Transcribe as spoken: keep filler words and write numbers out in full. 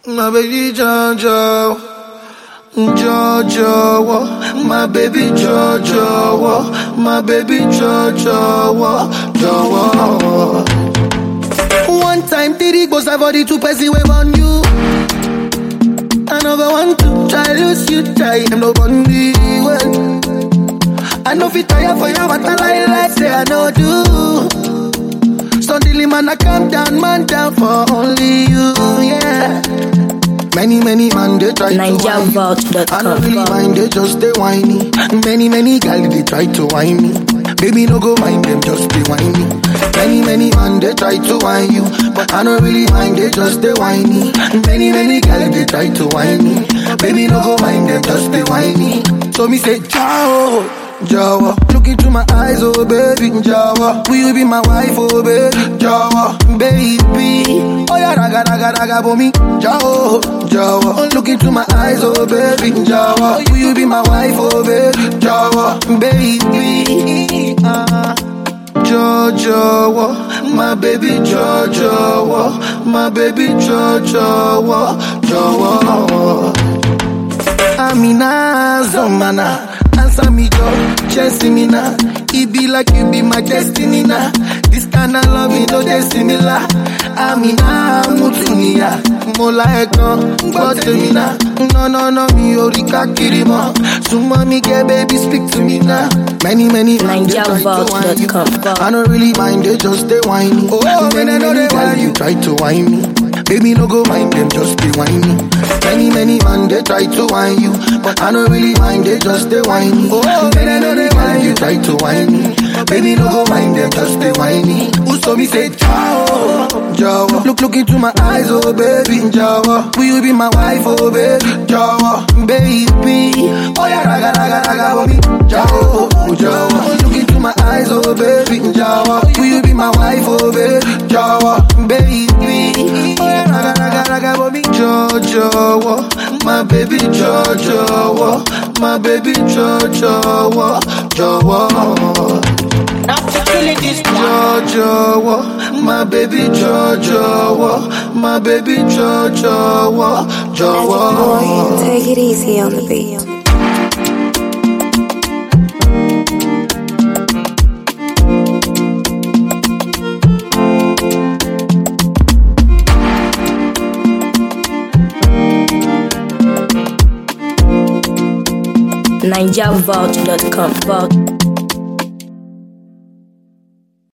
My baby Jojo, Jojo, my baby Jojo, my baby Jojo, Jojo. One time, Diddy goes for the two person wave on you. Another one to try lose you tight, I'm no bundy well. I know fit tire for you, but I lie like say I know do. Suddenly man, I calm down, man down for only you, yeah. Many, many man, they try to whine me. I don't really mind, they just stay whiny. Many, many girls, they try to whine me. Baby, no go mind them, just stay whiny. Many, many man, they try to whine you. But I don't really mind, they just stay whiny. Many, many girls, they try to whine me. Baby, no go mind them, just stay whiny. So me say, ciao. Jawa, look into my eyes, oh baby, Jawa, will you be my wife, oh baby, Jawa, baby, oh yeah, raga, raga, raga, for me, Jawa, Jawa, look into my eyes, oh baby, Jawa, will you be my wife, oh baby, Jawa, baby, uh, Jojo, my baby, Jojo, my baby, Jojo, Jawa, Amina, Zomana. Answer me, Joe, chasing me now. It be like you be my destiny now. This kind of love, you know, they similar. Amina, Mutunia, Mola Ekon, but me now. No, no, no, me, Orika Kirima. So, mommy, get baby, speak to me now. Many, many, Niger Vault dot com. I don't really mind, they just stay whiny. Oh, many, many, many girls, you try to whine me. Baby, no go mind them, just stay whiny. Many, many man, they try to whine you. But I don't really mind, they just stay whiny. Oh, many, many girls, you try to whine me. Baby, no go mind them, just stay whiny. Who saw me say, ciao, Jawa. Look, look into my eyes, oh baby, Jawa. Will you be my wife, oh baby, Jawa, baby. Oh yeah, raga, raga, raga, for me, Jawa, Jawa. Look into my eyes, oh baby, Jawa. Will you be my wife, oh baby, Jawa, baby. Oh yeah, raga, raga, raga, for me, Jojo, my baby, Jojo, my baby, Jojo, Jojo. Jojo, my baby Jojo, my baby Jojo, Jojo. Take it easy on the beat. Niger Vault dot com.